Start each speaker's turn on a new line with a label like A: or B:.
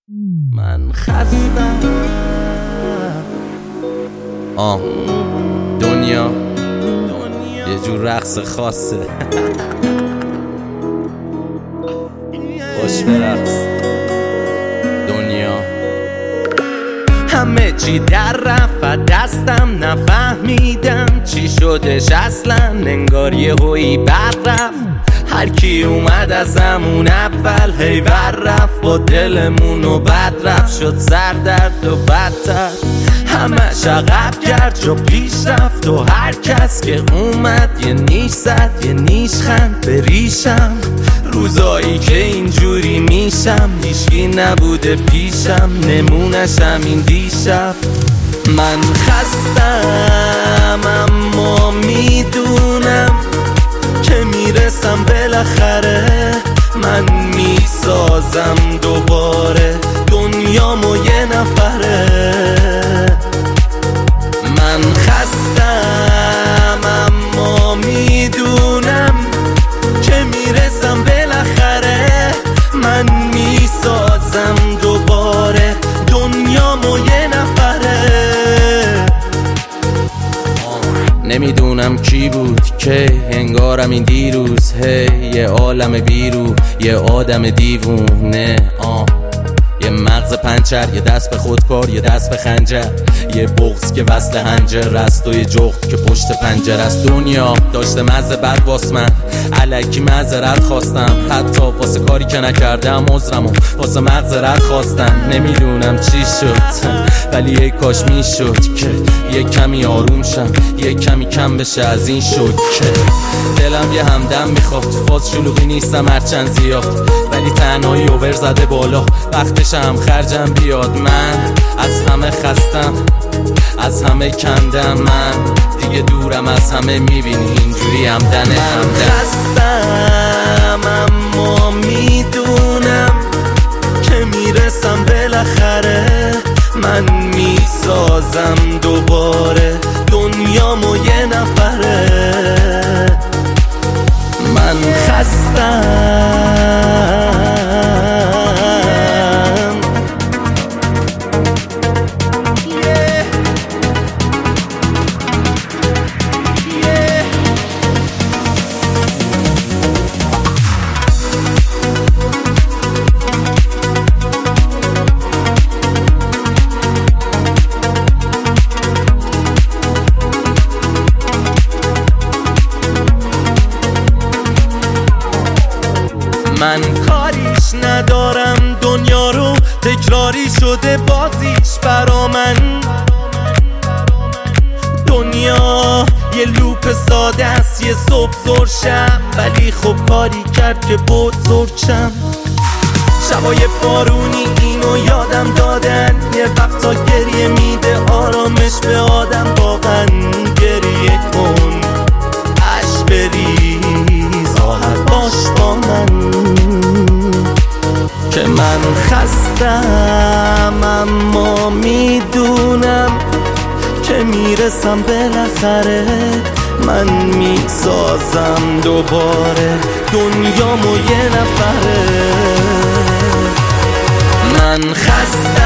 A: من خستم. دنیا یه جور رقص خاصه. باش برقص دنیا. همه چی در رفت دستم، نفهمیدم چی شدش اصلا. انگار یه هویی بر رفت، هر کی اومد از همون اول هی ور رفت. با دلمونو بد رفت، شد سردرد و بدتر. همش عقب کرد جا پیش رفت و هر کس که اومد یه نیش زد، یه نیش خند به ریشم. روزایی که اینجوری میشم هیچکی نبوده پیشم، نمونش همین دیشب. من خستم اما میدونم که میرسم بالاخره. من میسازم دوباره دنیامو یه نفره. من خستم اما میدونم که میرسم بالاخره. من میسازم دوباره دنیامو یه نفره. نمیدونم کی بود که انگارم این دیروز یه عالم بیرو، یه آدم دیوونه. یه مغز پنچر، یه دست به خودکار، یه دست به خنجر، یه بغض که وصل هنجر است و یه جغد که پشت پنجر است. دنیا داشته مزه بد واس من، الکی معذرت خواستم. حتی واسه کاری که نکردم عذرمو واسه مغزرت خواستم. نمیدونم چی شد ولی یه کاش میشد که یه کمی آروم شم، یه کمی کم بشه از این شد که دلم یه همدم میخواد. فاز شلوغی نیستم هرچند زیاد، ولی تنهایی اوور زده بالا، وقتش هم خرجم بیاد. من از همه خستم، از همه کندم. من دیگه دورم از همه، میبینی اینجوری همدن همدن. خستم اما میدونم که میرسم بالاخره. من میسازم دوباره دنیامو یه نفره. من خستم. من کاریش ندارم دنیا رو، تکراری شده بازیش برا من. دنیا یه لوپ ساده است، یه صبح زور شب، ولی خب کاری کرد که بزرگشم. شبای بارونی اینو یادم دادن، یه وقتا گریه میده آرامش به آدم. واقعا گریه کن، عشق بریز، راحت باش با من که من خستم اما میدونم که میرسم بالاخره. من میسازم دوباره دنیامو یه نفره. من خستم